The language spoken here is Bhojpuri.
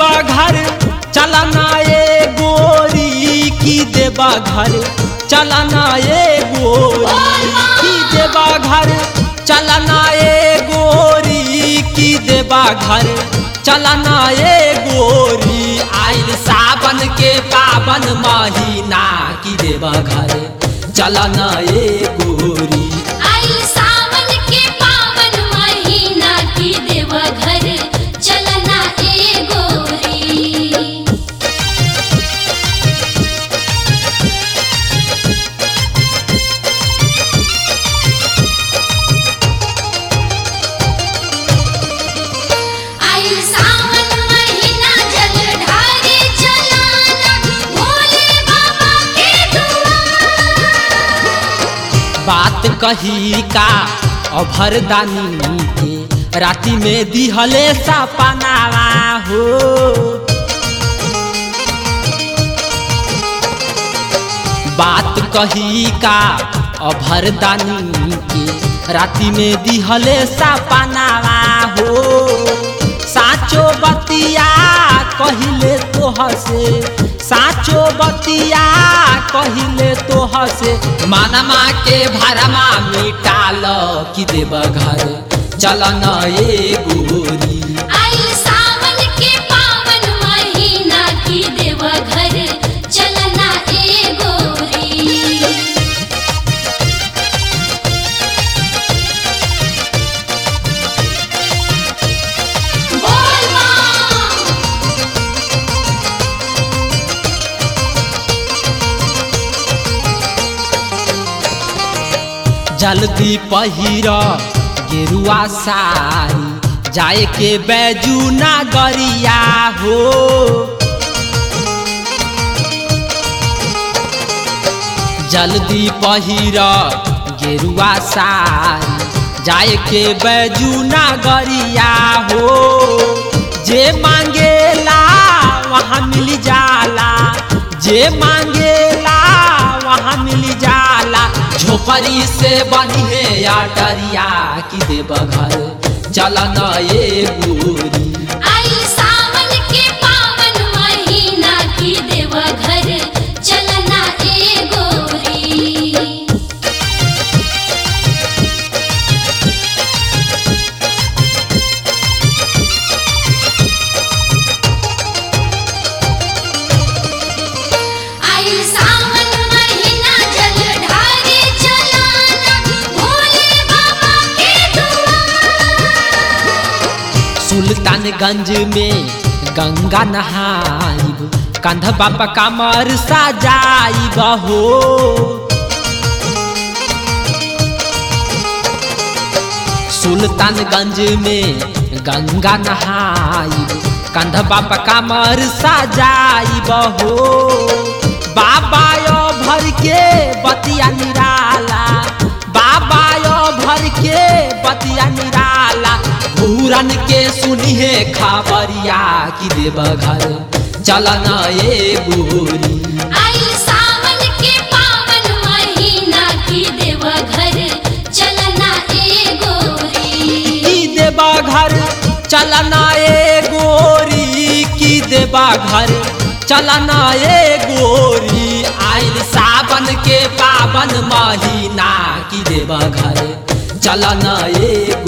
देवा घर चलना ए गोरी की देवा घर चलना ए गोरी की देवा घर चलना ए गोरी की देवा घर चलना ए गोरी आइल सावन के पावन महीना की देवा घर चलना ए गोरी आइल सावन के पावन महीना की देवा घर चलना ए गोरी। आइल सावन महीना जल ढारे चलाना भोले बाबा के दुआर। बात कही का अभरदानी के राती में दिहले सपनावा हो बात कही का अभरदानी के राती में दिहले सपनावा हो साचो बतिया कहिले तोह से साचो बतिया कहिले तोह से मानमा के भरमा मिटाल की देव घर चलन ए गोरी आइल सावन के पावन महीना की देवा घर चलना ए गोरी। बोल माँ जल्दी पहिर गेरुआ सारी जाए के बैजू नगरिया हो जल्दी पहिर गेरुआ सारी जाए के बैजू नगरिया हो जे मांगेला वहाँ मिल जाला जे मांगेला वहाँ मिल जाला झोपड़ी से बनिहे या डरिया की देव घर चलन ए गोरी आइल सावन के पावन महीना की देवा घर चलना ए गोरी। आइल सावन महीना जल ढारे चलाना भोले बाबा के दुआर। सुल्तानगंज में गंगा नहाइब कंध बाबा कमर सजाइब हो सुल्तानगंज में गंगा नहाइब कंध बाबा कमर सजाइब हो बाबा यो भर के बतिया निराला बाबा यो भर के बतिया निराला पूरन के सुनिहे खबरिया की देव घर चलना ए गोरी आइल सावन के पावन महीना की देवा घर चलना ए गोरी। की देवा घर चलना ए गोरी की देवा घर चलना ए गोरी आइल सावन के पावन महीना की देवा घर चलना ए